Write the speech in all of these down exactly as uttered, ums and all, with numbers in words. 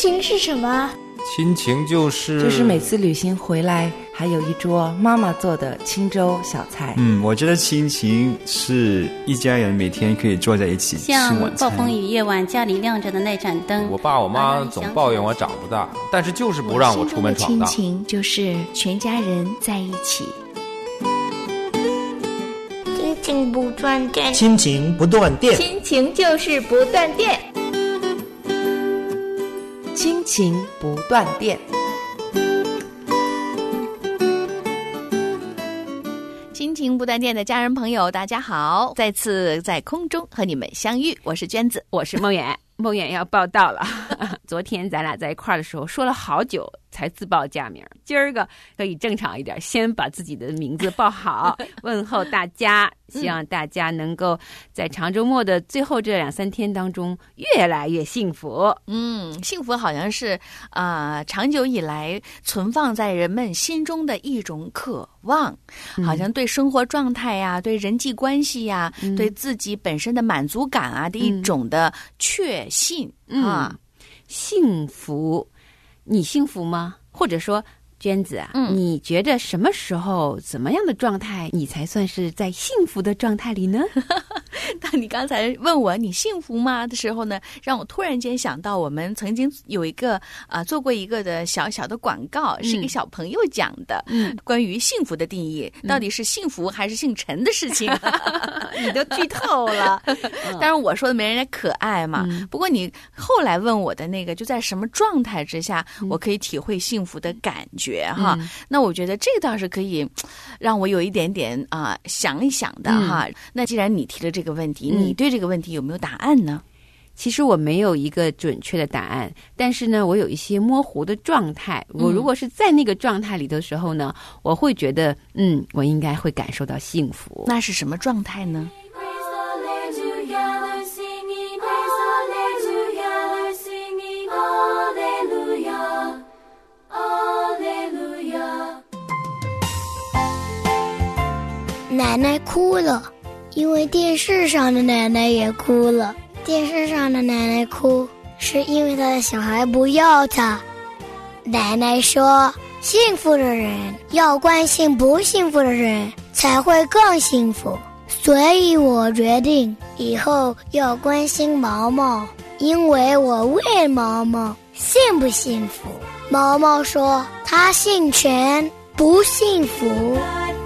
情是什么？ 亲情就是就是每次旅行回来还有一桌妈妈做的清粥小菜。 嗯，我觉得亲情是一家人每天可以坐在一起吃晚餐。 像暴风雨夜晚家里亮着的那盏灯， 我爸我妈总抱怨我长不大，但是就是不让我出门闯荡。 亲情就是全家人在一起。 亲情不断电， 亲情不断电， 亲情就是不断电， 亲情不断电。 亲情不断电的家人朋友，大家好，再次在空中和你们相遇，我是娟子， 我是梦远。梦远要报道了昨天咱俩在一块儿的时候说了好久才自报家名，今儿个可以正常一点，先把自己的名字报好问候大家，希望大家能够在长周末的最后这两三天当中越来越幸福。 嗯，幸福好像是啊、呃，长久以来存放在人们心中的一种渴望，好像对生活状态呀、对人际关系呀、嗯、对自己本身的满足感啊的一种的确信、 嗯、 啊， 幸福。你幸福吗？或者说娟子啊、 嗯， 你觉得什么时候怎么样的状态你才算是在幸福的状态里呢？ 当你刚才问我你幸福吗的时候呢，让我突然间想到我们曾经有一个啊、呃、做过一个的小小的广告、嗯、是给小朋友讲的、嗯、关于幸福的定义、嗯、到底是幸福还是姓陈的事情你都剧透了当然我说的没人家可爱嘛、嗯、不过你后来问我的那个就在什么状态之下、嗯、我可以体会幸福的感觉哈、嗯，那我觉得这倒是可以让我有一点点啊、呃、想一想的哈、嗯。那既然你提了这个问题、嗯，你对这个问题有没有答案呢？ 其实我没有一个准确的答案，但是呢，我有一些模糊的状态。我如果是在那个状态里的时候呢，嗯、我会觉得，嗯，我应该会感受到幸福。 那是什么状态呢？ 奶奶哭了，因为电视上的奶奶也哭了。电视上的奶奶哭，是因为她的小孩不要她。奶奶说，幸福的人要关心不幸福的人，才会更幸福。所以我决定以后要关心毛毛，因为我问毛毛幸不幸福。毛毛说，他姓陈，不幸福。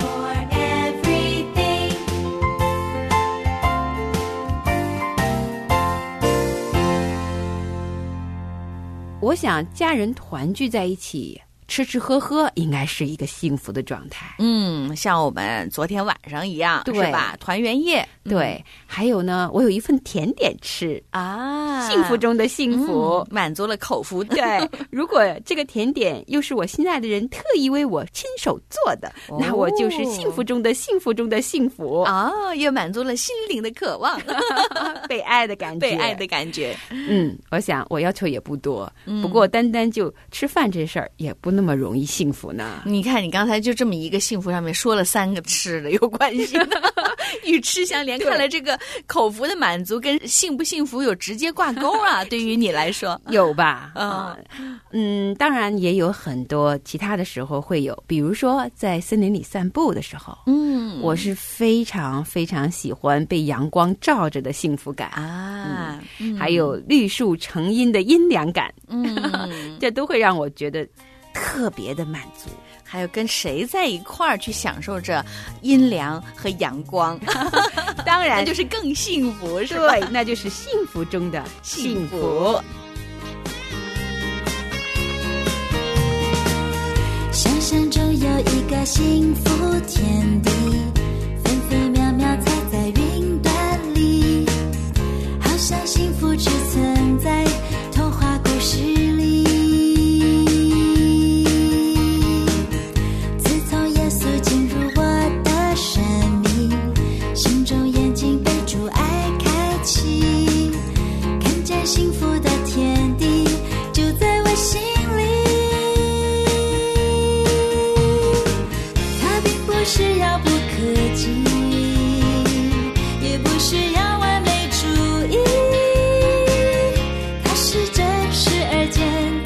我想家人团聚在一起吃吃喝喝应该是一个幸福的状态。 嗯，像我们昨天晚上一样， 对是吧？团圆夜。 对、嗯、还有呢，我有一份甜点吃啊， 幸福中的幸福、 嗯、满足了口福。 对，如果这个甜点又是我心爱的人特意为我亲手做的、哦、那我就是幸福中的幸福中的幸福啊，又满足了心灵的渴望被爱的感觉， 被爱的感觉。 嗯，我想我要求也不多、嗯、不过单单就吃饭这事儿也不那么容易幸福呢。 你看你刚才就这么一个幸福上面说了三个吃的有关系的与吃相连，看来这个口福的满足跟幸不幸福有直接挂钩啊对于你来说有吧、 嗯、 嗯，当然也有很多其他的时候会有，比如说在森林里散步的时候， 嗯， 我是非常非常喜欢被阳光照着的幸福感啊、 嗯嗯、还有绿树成荫的阴凉感， 嗯这都会让我觉得特别的满足。 还有跟谁在一块儿去享受着阴凉和阳光当然那就是更幸福，是吧？ 对，那就是幸福中的幸福。 想象中有一个幸福天地，分分秒秒踩在云端里，好像幸福只存在童话故事里。幸福的天地就在我心里，它并不是遥不可及，也不是要完美主义，它是真实而简单。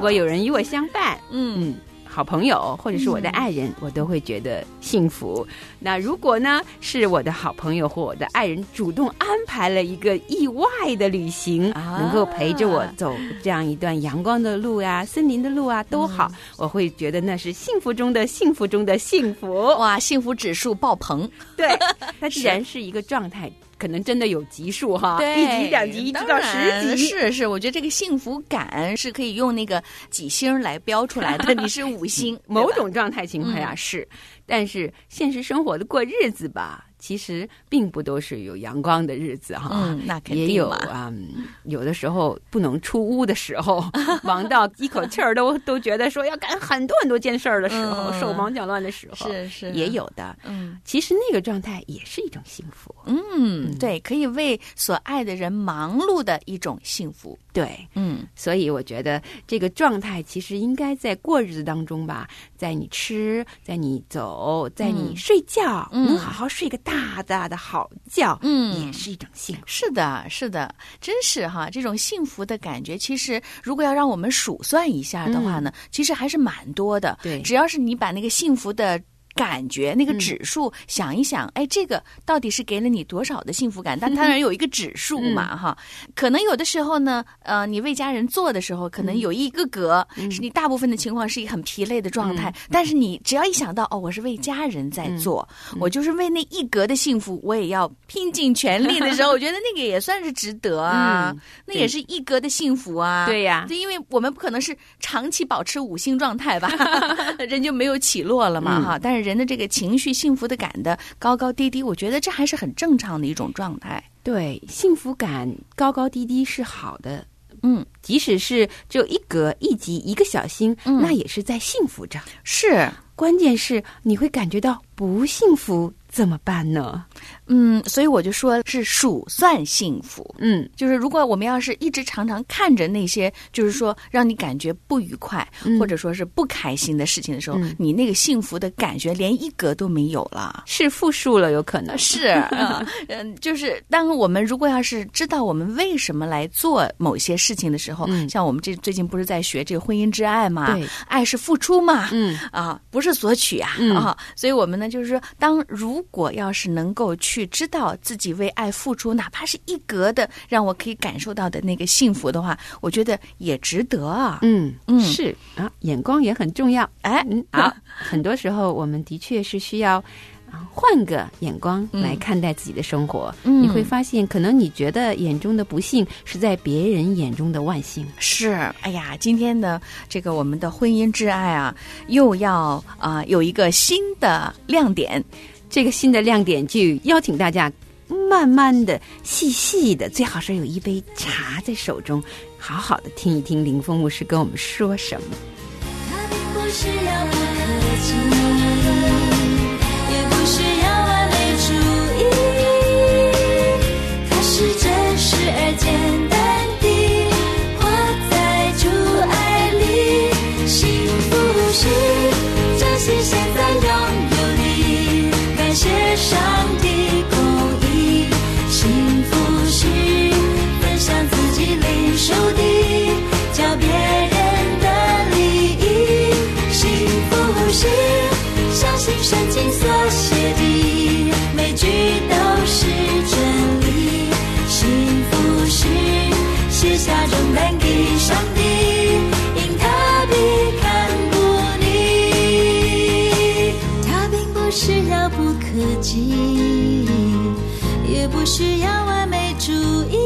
果有人与我相伴， 嗯。 嗯好朋友或者是我的爱人、嗯、我都会觉得幸福。那如果呢是我的好朋友或我的爱人主动安排了一个意外的旅行、啊、能够陪着我走这样一段阳光的路啊森林的路啊都好、嗯、我会觉得那是幸福中的幸福中的幸福。 哇，幸福指数爆棚。 对，它既然是一个状态可能真的有级数哈， 对， 一级、两级，一直到十级。 是是，我觉得这个幸福感是可以用那个几星来标出来的。你是五星， 某种状态情况下是，嗯、但是现实生活的过日子吧，其实并不都是有阳光的日子哈。 嗯，那肯定也有啊、嗯，有的时候不能出屋的时候，忙到一口气儿都都觉得说要干很多很多件事儿的时候，嗯、手忙脚乱的时候， 是是也有的。 嗯， 其实那个状态也是一种幸福。 嗯。嗯，对，可以为所爱的人忙碌的一种幸福。 对，嗯，所以我觉得这个状态其实应该在过日子当中吧，在你吃，在你走，在你睡觉，嗯、能好好睡个大大的好觉，嗯，也是一种幸福。 是的，是的，真是哈，这种幸福的感觉，其实如果要让我们数算一下的话呢，嗯、其实还是蛮多的。 对， 只要是你把那个幸福的感觉那个指数、嗯、想一想，哎，这个到底是给了你多少的幸福感？但当然有一个指数嘛、嗯、哈。可能有的时候呢，呃，你为家人做的时候，可能有一个格、嗯、是你大部分的情况是一个很疲累的状态、嗯，但是你只要一想到哦，我是为家人在做、嗯，我就是为那一格的幸福，我也要拼尽全力的时候，我觉得那个也算是值得啊，嗯、那也是一格的幸福啊。 对呀， 对，因为我们不可能是长期保持五星状态吧，人就没有起落了嘛、嗯、哈。但是人的这个情绪幸福的感的高高低低，我觉得这还是很正常的一种状态。 对，幸福感高高低低是好的，嗯，即使是只有一格一级一个小星、嗯、那也是在幸福着。 是， 关键是你会感觉到不幸福怎么办呢？ 嗯，所以我就说是数算幸福。嗯，就是如果我们要是一直常常看着那些就是说让你感觉不愉快、嗯、或者说是不开心的事情的时候、嗯、你那个幸福的感觉连一格都没有了， 是负数了，有可能是嗯、呃，就是当我们如果要是知道我们为什么来做某些事情的时候、嗯、像我们这最近不是在学这个婚姻之爱嘛，对，爱是付出嘛，嗯啊，不是索取啊、嗯、啊，所以我们呢就是说，当如果要是能够去知道自己为爱付出，哪怕是一格的让我可以感受到的那个幸福的话，我觉得也值得啊。 嗯嗯，是啊，眼光也很重要。哎，嗯，好，很多时候我们的确是需要换个眼光来看待自己的生活、嗯、你会发现可能你觉得眼中的不幸是在别人眼中的万幸。 是，哎呀，今天的这个我们的婚姻之爱啊，又要啊、呃、有一个新的亮点。 这个新的亮点就邀请大家慢慢的细细的，最好是有一杯茶在手中，好好的听一听林峰牧师跟我们说什么。 他并不是遥不可及，也不是要完美主义，它是真实而简单地活在主爱里。幸福是珍惜现在拥有你，感谢上帝公义。幸福是分享自己领受的，叫别人的利益。幸福是相信圣经所写的每句都是真理。幸福是卸下重担给上帝，因他必看顾你。他并不是遥不可及，也不需要完美主义，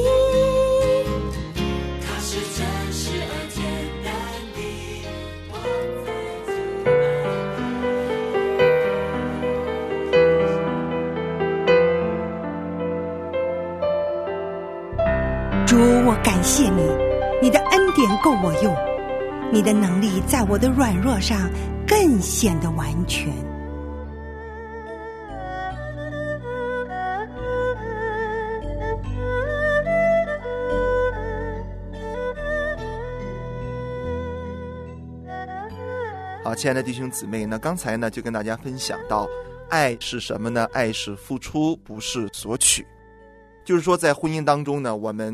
它是真实而简单的活在主，我感谢你，你的恩典够我用，你的能力在我的软弱上更显得完全。 好，亲爱的弟兄姊妹，那刚才呢就跟大家分享到，爱是什么呢？爱是付出，不是索取。就是说在婚姻当中呢，我们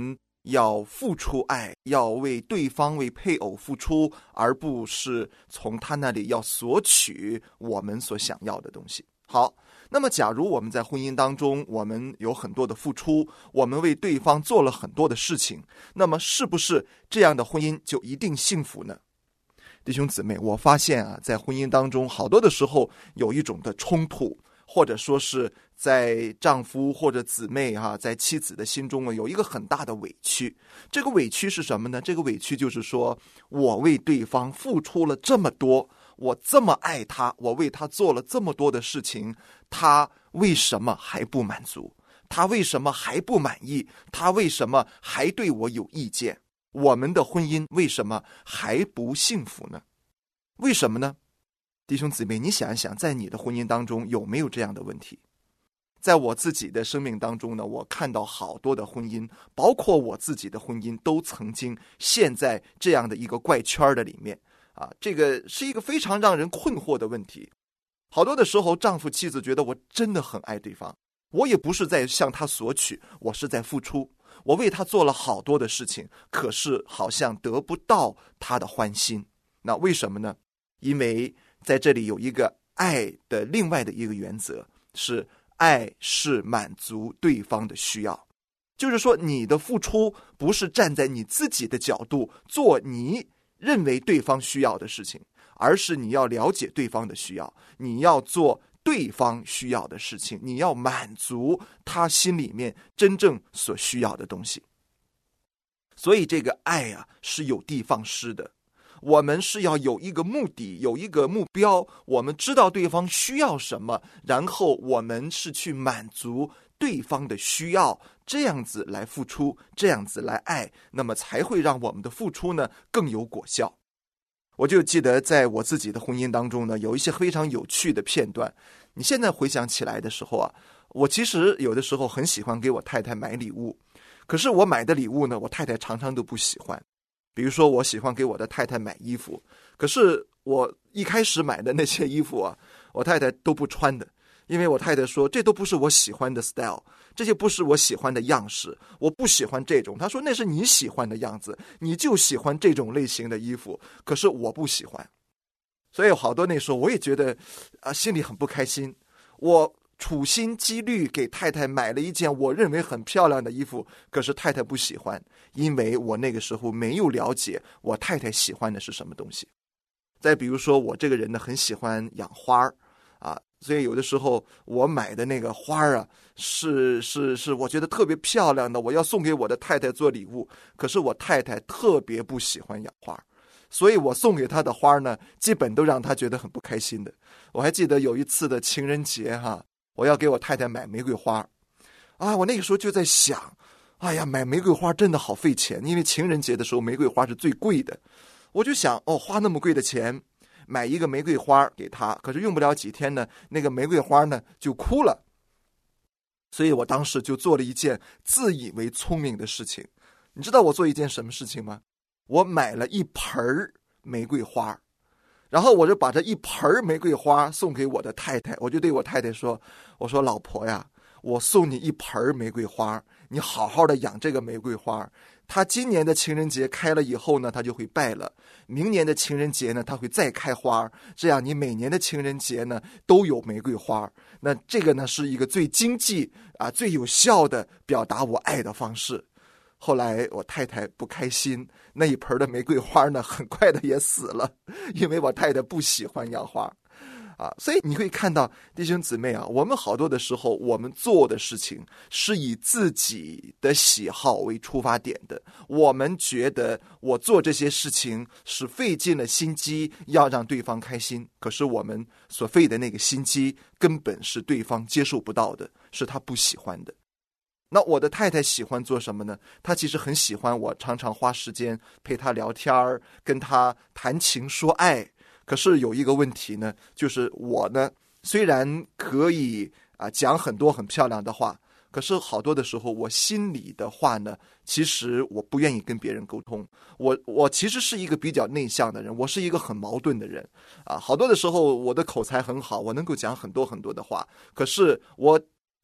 要付出爱，要为对方为配偶付出，而不是从他那里要索取我们所想要的东西。好，那么假如我们在婚姻当中，我们有很多的付出，我们为对方做了很多的事情，那么是不是这样的婚姻就一定幸福呢？弟兄姊妹，我发现啊，在婚姻当中好多的时候有一种的冲突，或者说是在丈夫或者姊妹啊，在妻子的心中有一个很大的委屈。这个委屈是什么呢？这个委屈就是说，我为对方付出了这么多，我这么爱他，我为他做了这么多的事情，他为什么还不满足？他为什么还不满意？他为什么还对我有意见？我们的婚姻为什么还不幸福呢？为什么呢？弟兄姊妹，你想一想，在你的婚姻当中有没有这样的问题？在我自己的生命当中呢，我看到好多的婚姻，包括我自己的婚姻，都曾经陷在这样的一个怪圈的里面啊，这个是一个非常让人困惑的问题。好多的时候，丈夫妻子觉得我真的很爱对方，我也不是在向他索取，我是在付出，我为他做了好多的事情，可是好像得不到他的欢心。那为什么呢？因为在这里有一个爱的另外的一个原则，是爱是满足对方的需要。就是说，你的付出不是站在你自己的角度做你认为对方需要的事情，而是你要了解对方的需要，你要做对方需要的事情，你要满足他心里面真正所需要的东西。所以这个爱啊，是有的放矢的。我们是要有一个目的，有一个目标，我们知道对方需要什么，然后我们是去满足对方的需要，这样子来付出，这样子来爱，那么才会让我们的付出呢更有果效。我就记得在我自己的婚姻当中呢，有一些非常有趣的片段。你现在回想起来的时候啊，我其实有的时候很喜欢给我太太买礼物，可是我买的礼物呢，我太太常常都不喜欢。比如说我喜欢给我的太太买衣服，可是我一开始买的那些衣服啊，我太太都不穿的，因为我太太说这都不是我喜欢的 style， 这些不是我喜欢的样式，我不喜欢这种。她说那是你喜欢的样子，你就喜欢这种类型的衣服，可是我不喜欢。所以好多那时候我也觉得啊，心里很不开心。我处心积虑给太太买了一件我认为很漂亮的衣服，可是太太不喜欢，因为我那个时候没有了解我太太喜欢的是什么东西。再比如说，我这个人呢很喜欢养花啊，所以有的时候我买的那个花啊，是是是我觉得特别漂亮的，我要送给我的太太做礼物，可是我太太特别不喜欢养花，所以我送给她的花呢，基本都让她觉得很不开心的。我还记得有一次的情人节哈，我要给我太太买玫瑰花啊，我那个时候就在想，哎呀，买玫瑰花真的好费钱，因为情人节的时候玫瑰花是最贵的。我就想，哦，花那么贵的钱买一个玫瑰花给她，可是用不了几天呢，那个玫瑰花呢就枯了。所以我当时就做了一件自以为聪明的事情。你知道我做一件什么事情吗？我买了一盆玫瑰花，然后我就把这一盆玫瑰花送给我的太太，我就对我太太说，我说老婆呀，我送你一盆玫瑰花，你好好的养这个玫瑰花，它今年的情人节开了以后呢，它就会败了，明年的情人节呢，它会再开花，这样你每年的情人节呢都有玫瑰花。那这个呢是一个最经济啊最有效的表达我爱的方式。后来我太太不开心，那一盆的玫瑰花呢很快的也死了，因为我太太不喜欢养花啊。所以你会看到弟兄姊妹啊，我们好多的时候我们做的事情是以自己的喜好为出发点的，我们觉得我做这些事情是费尽了心机要让对方开心，可是我们所费的那个心机根本是对方接受不到的，是他不喜欢的。那我的太太喜欢做什么呢？她其实很喜欢我常常花时间陪她聊天，跟她谈情说爱。可是有一个问题呢，就是我呢虽然可以啊讲很多很漂亮的话，可是好多的时候我心里的话呢，其实我不愿意跟别人沟通。我我其实是一个比较内向的人，我是一个很矛盾的人啊。好多的时候我的口才很好，我能够讲很多很多的话，可是我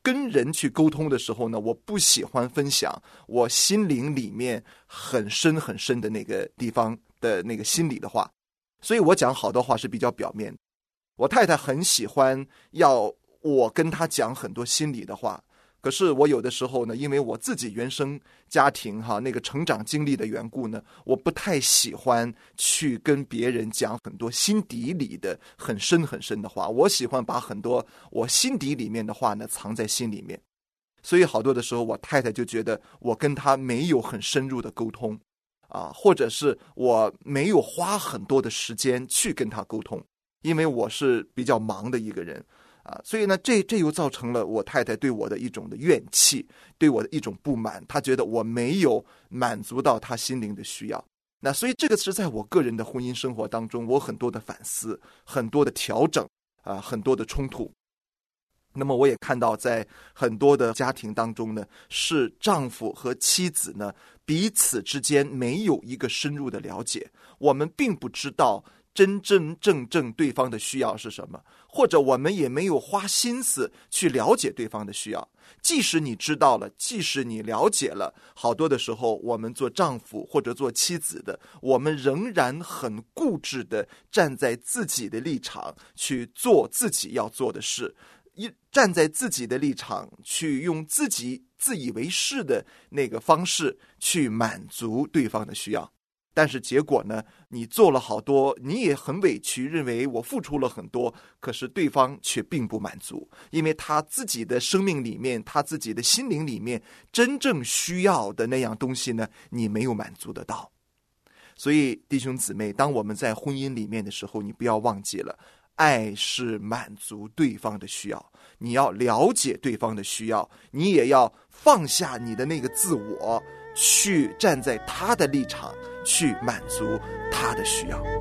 跟人去沟通的时候呢，我不喜欢分享我心灵里面很深很深的那个地方的那个心里的话，所以我讲好多话是比较表面的。我太太很喜欢要我跟她讲很多心里的话，可是我有的时候呢，因为我自己原生家庭哈那个成长经历的缘故呢，我不太喜欢去跟别人讲很多心底里的很深很深的话，我喜欢把很多我心底里面的话呢藏在心里面。所以好多的时候我太太就觉得我跟她没有很深入的沟通啊，或者是我没有花很多的时间去跟她沟通，因为我是比较忙的一个人啊，所以呢，这这又造成了我太太对我的一种的怨气，对我的一种不满，她觉得我没有满足到她心灵的需要。那所以这个是在我个人的婚姻生活当中，我很多的反思，很多的调整啊，很多的冲突。那么我也看到在很多的家庭当中呢，是丈夫和妻子呢彼此之间没有一个深入的了解，我们并不知道真真正正对方的需要是什么，或者我们也没有花心思去了解对方的需要。即使你知道了，即使你了解了，好多的时候我们做丈夫或者做妻子的，我们仍然很固执的站在自己的立场去做自己要做的事，一站在自己的立场去用自己自以为是的那个方式去满足对方的需要。但是结果呢，你做了好多，你也很委屈，认为我付出了很多，可是对方却并不满足，因为他自己的生命里面，他自己的心灵里面真正需要的那样东西呢，你没有满足得到。所以弟兄姊妹，当我们在婚姻里面的时候，你不要忘记了，爱是满足对方的需要，你要了解对方的需要，你也要放下你的那个自我，去站在他的立场去满足他的需要。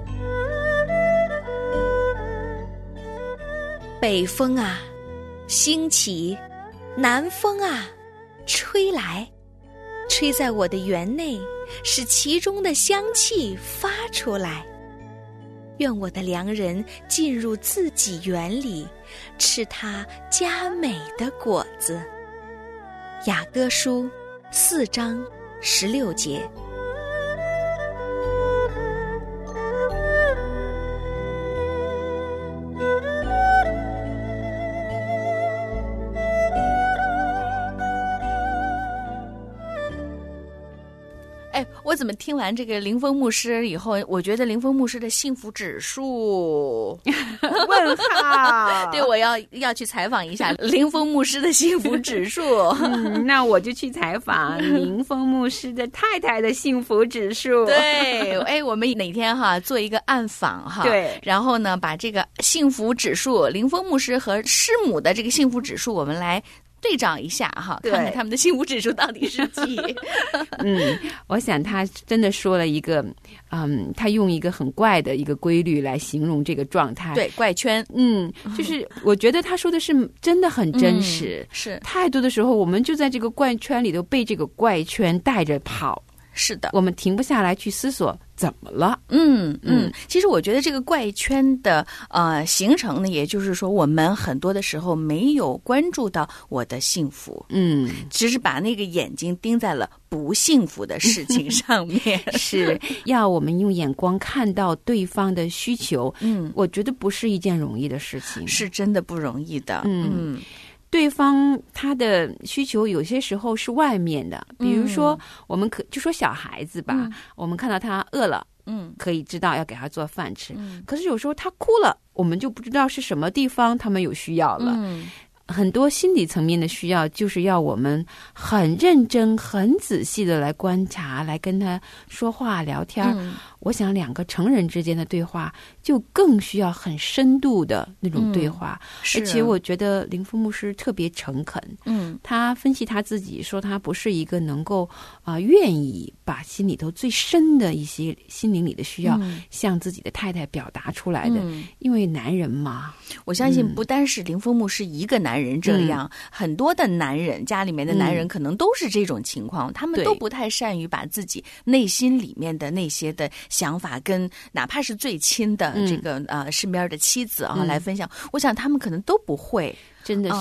北风啊兴起，南风啊吹来，吹在我的园内，使其中的香气发出来。愿我的良人进入自己园里，吃他佳美的果子。雅歌书四章十六节。 哎，我怎么听完这个林峰牧师以后，我觉得林峰牧师的幸福指数问号。 对，我要要去采访一下林峰牧师的幸福指数。 嗯，那我就去采访林峰牧师的太太的幸福指数。 对，哎，我们哪天哈做一个暗访哈， 对， 然后呢把这个幸福指数，林峰牧师和师母的这个幸福指数，我们来对照一下哈，看看他们的幸福指数到底是几。 嗯，我想他真的说了一个，嗯，他用一个很怪的一个规律来形容这个状态。 对，怪圈。 嗯，就是我觉得他说的是真的很真实。 嗯、是， 太多的时候我们就在这个怪圈里头被这个怪圈带着跑。 是的， 我们停不下来去思索怎么了。 嗯嗯，其实我觉得这个怪圈的呃形成呢，也就是说我们很多的时候没有关注到我的幸福， 嗯， 只是把那个眼睛盯在了不幸福的事情上面。 是要我们用眼光看到对方的需求， 嗯， 我觉得不是一件容易的事情， 是真的不容易的。 嗯。嗯，对方他的需求有些时候是外面的，比如说我们可就说小孩子吧， 嗯、 我们看到他饿了， 嗯， 可以知道要给他做饭吃， 嗯， 可是有时候他哭了，我们就不知道是什么地方他们有需要了。 嗯， 很多心理层面的需要，就是要我们很认真、很仔细的来观察，来跟他说话聊天。 嗯， 我想两个成人之间的对话就更需要很深度的那种对话。 嗯，是啊， 而且我觉得林峰牧师特别诚恳。 嗯， 他分析他自己说，他不是一个能够啊、呃、愿意把心里头最深的一些心灵里的需要， 嗯， 向自己的太太表达出来的。 嗯， 因为男人嘛， 我相信不单是林峰牧师一个男人这样，嗯，很多的男人，家里面的男人可能都是这种情况，嗯，他们都不太善于把自己内心里面的那些的想法跟哪怕是最亲的这个，嗯，呃身边的妻子啊，嗯，来分享。我想他们可能都不会， 真的是。 嗯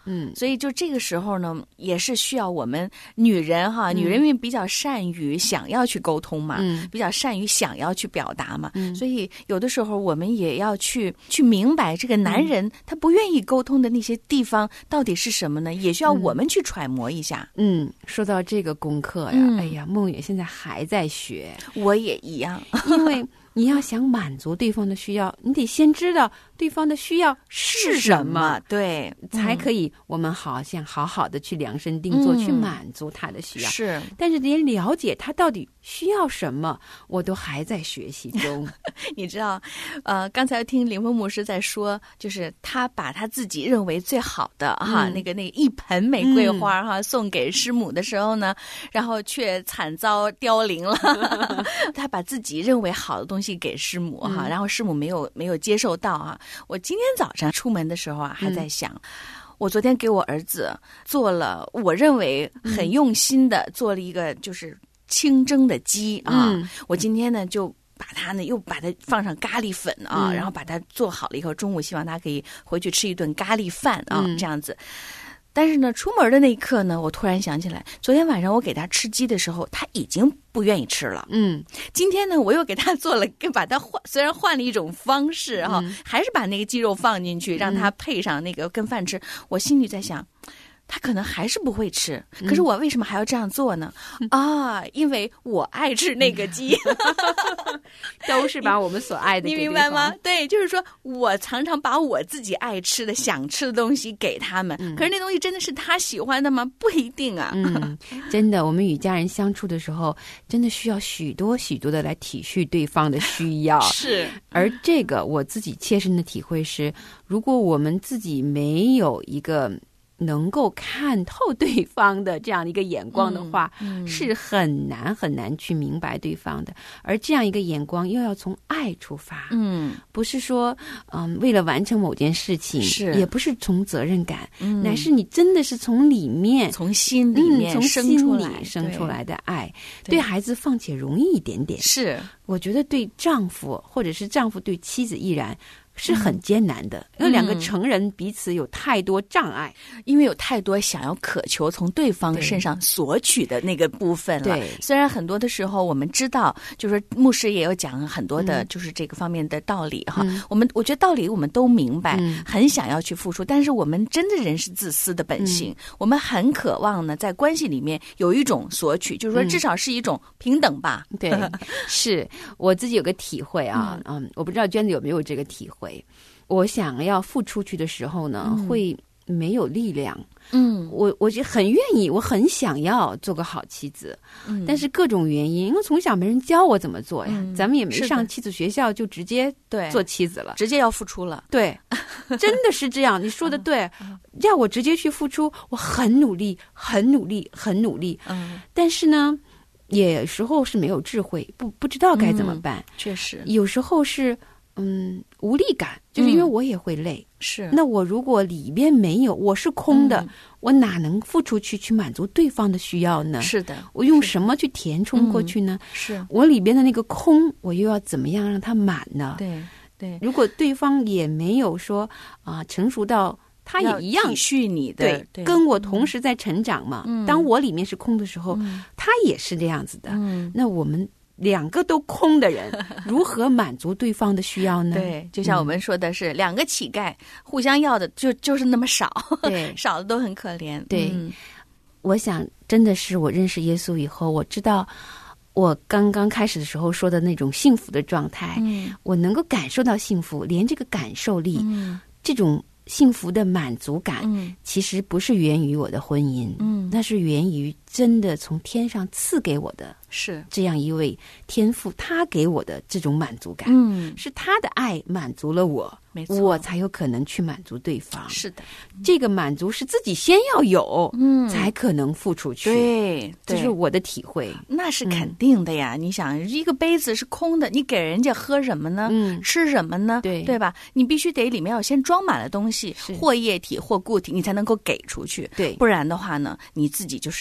嗯，所以就这个时候呢，也是需要我们女人哈，女人因为比较善于想要去沟通嘛，嗯，比较善于想要去表达嘛，嗯，所以有的时候我们也要去去明白这个男人、嗯、他不愿意沟通的那些地方到底是什么呢？也需要我们去揣摩一下。 嗯，说到这个功课呀，嗯、哎呀，梦远现在还在学， 我也一样， 因为你要想满足对方的需要，你得先知道对方的需要是什么， 对， 才可以我们好像好好的去量身定做、嗯、去满足他的需要。 是， 但是连了解他到底需要什么，我都还在学习中。 你知道，呃，刚才听林峰牧师在说，就是他把他自己认为最好的哈、嗯，那个那一盆玫瑰花哈、嗯、送给师母的时候呢，然后却惨遭凋零了。他把自己认为好的东西给师母哈、嗯，然后师母没有没有接受到啊。我今天早上出门的时候啊，还在想、嗯，我昨天给我儿子做了我认为很用心的、嗯、做了一个就是清蒸的鸡啊、嗯，我今天呢就把它呢又把它放上咖喱粉啊、嗯，然后把它做好了以后，中午希望他可以回去吃一顿咖喱饭啊、嗯，这样子。但是呢，出门的那一刻呢，我突然想起来，昨天晚上我给他吃鸡的时候，他已经不愿意吃了。嗯，今天呢，我又给他做了，把他换，虽然换了一种方式哈、嗯，还是把那个鸡肉放进去，让他配上那个跟饭吃。嗯、我心里在想，他可能还是不会吃，可是我为什么还要这样做呢？嗯、啊，因为我爱吃那个鸡， 都是把我们所爱的给对方， 你明白吗？对，就是说我常常把我自己爱吃的、想吃的东西给他们、嗯，可是那东西真的是他喜欢的吗？不一定啊。 嗯，真的，我们与家人相处的时候，真的需要许多许多的来体恤对方的需要。 是， 而这个我自己切身的体会是，如果我们自己没有一个能够看透对方的这样的一个眼光的话、嗯嗯、是很难很难去明白对方的。而这样一个眼光又要从爱出发，嗯，不是说嗯为了完成某件事情，是也不是从责任感、嗯、乃是你真的是从里面从心里面、嗯、 从心里生出来的爱。 对, 对孩子放且容易一点点， 是我觉得对丈夫或者是丈夫对妻子亦然是很艰难的，因为两个成人彼此有太多障碍、 嗯、因为有太多想要渴求从对方身上索取的那个部分了。 对， 虽然很多的时候我们知道，就是牧师也有讲很多的就是这个方面的道理哈、嗯、我们我觉得道理我们都明白、嗯、很想要去付出，但是我们真的人是自私的本性、嗯、我们很渴望呢在关系里面有一种索取，就是说至少是一种平等吧、 嗯、对是我自己有个体会啊， 嗯, 嗯我不知道娟子有没有这个体会。我想要付出去的时候呢、嗯、会没有力量，嗯，我我就很愿意，我很想要做个好妻子、嗯、但是各种原因，因为从小没人教我怎么做呀、嗯、咱们也没上妻子学校就直接做妻子了， 直接要付出了。 对真的是这样，你说的对要我直接去付出，我很努力很努力很努力、嗯、但是呢有时候是没有智慧，不不知道该怎么办、嗯、 确实有时候是嗯，无力感，就是因为我也会累。 嗯、是， 那我如果里边没有，我是空的、嗯，我哪能付出去去满足对方的需要呢？ 是的， 我用什么去填充过去呢？ 嗯、是我里边的那个空，我又要怎么样让它满呢？ 对对， 如果对方也没有说啊、呃、成熟到。他也一样体恤你的， 对, 对，跟我同时在成长嘛、嗯。当我里面是空的时候，嗯、他也是这样子的。嗯、那我们两个都空的人，如何满足对方的需要呢？ 对，就像我们说的是，嗯、两个乞丐互相要的就就是那么少， 对， 少的都很可怜。 对、 嗯， 我想真的是我认识耶稣以后，我知道。我刚刚开始的时候说的那种幸福的状态、嗯、我能够感受到幸福，连这个感受力、嗯、这种幸福的满足感、嗯、其实不是源于我的婚姻、嗯、那是源于真的从天上赐给我的是这样一位天父，他给我的这种满足感、 嗯、 是他的爱满足了我， 没错， 我才有可能去满足对方。 是的， 这个满足是自己先要有，嗯，才可能付出去。 对， 这是我的体会。 那是肯定的呀、嗯、你想一个杯子是空的，你给人家喝什么呢？嗯，吃什么呢？ 对， 对吧？你必须得里面要先装满了东西，或液体或固体，你才能够给出去。 对， 不然的话呢，你自己就是一个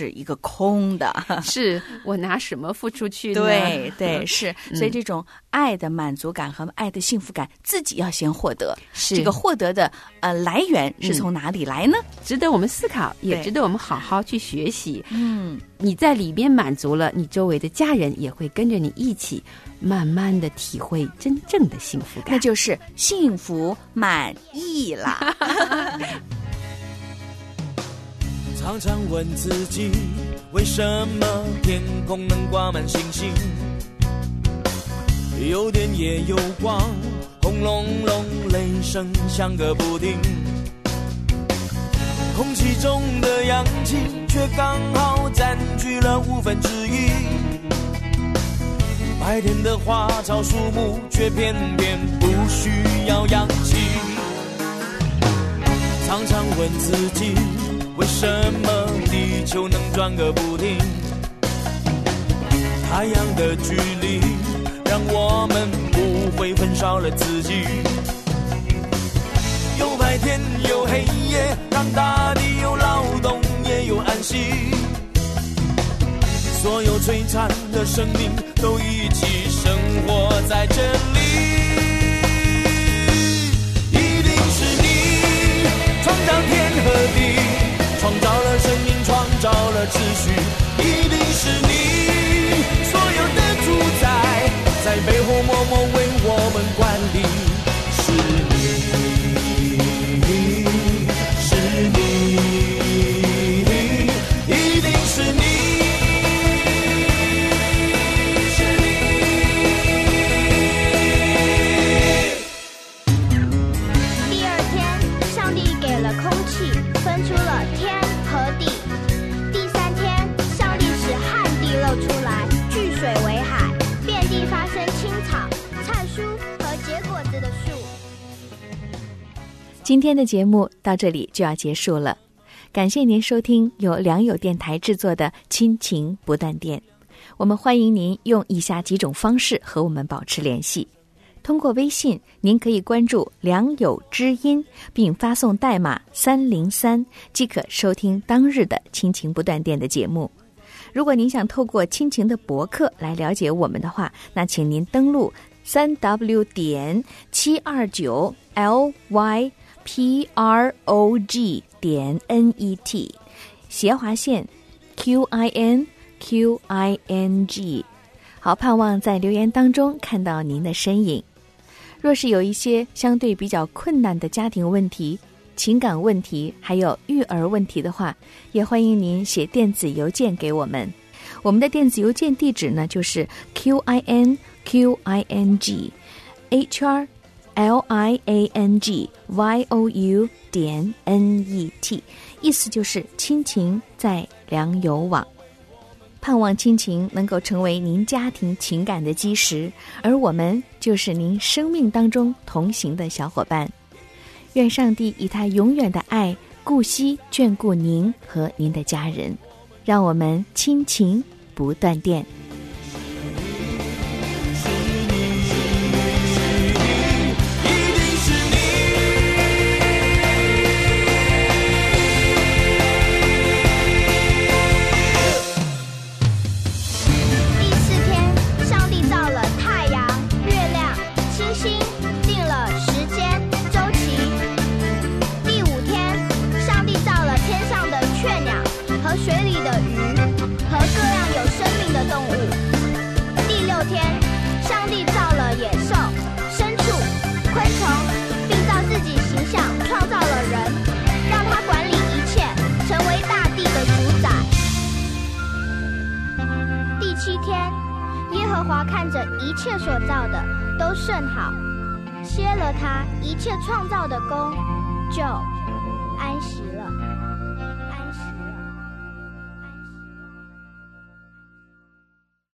空的。 是我拿什么付出去呢？ 对对是，所以这种爱的满足感和爱的幸福感，自己要先获得。 是这个获得的呃来源是从哪里来呢？ 值得我们思考，也值得我们好好去学习。 嗯， 你在里边满足了，你周围的家人也会跟着你一起，慢慢的体会真正的幸福感， 那就是幸福满意啦。 常常问自己，为什么天空能挂满星星？有电也有光，轰隆隆雷声响个不停。空气中的氧气却刚好占据了五分之一。白天的花草树木却偏偏不需要氧气。常常问自己，为什么地球能转个不停？太阳的距离让我们不会分少了自己。有白天有黑夜，让大地有劳动也有安息。所有璀璨的生命都一起生活在这里。一定是你创造天和地，创造了生命，创造了秩序。一定是你所有的主宰，在背后默默为我们管理。是你，是你，一定是你。 今天的节目到这里就要结束了，感谢您收听由良友电台制作的亲情不断电。我们欢迎您用以下几种方式和我们保持联系。通过微信，您可以关注良友知音并发送代码三零三，即可收听当日的亲情不断电的节目。如果您想透过亲情的博客来了解我们的话，那请您登录三 w 点七二九 l y p r o g 点 n e t 斜划线 q i n q i n g。 好，盼望在留言当中看到您的身影。若是有一些相对比较困难的家庭问题、情感问题还有育儿问题的话，也欢迎您写电子邮件给我们。我们的电子邮件地址呢，就是 q i n q i n g h r l i a n g y o u 点 n e t， 意思就是亲情在良友网。盼望亲情能够成为您家庭情感的基石，而我们就是您生命当中同行的小伙伴。愿上帝以他永远的爱顾惜眷顾您和您的家人，让我们亲情不断电。 看着一切所造的都甚好，歇了他一切创造的功，就安息了。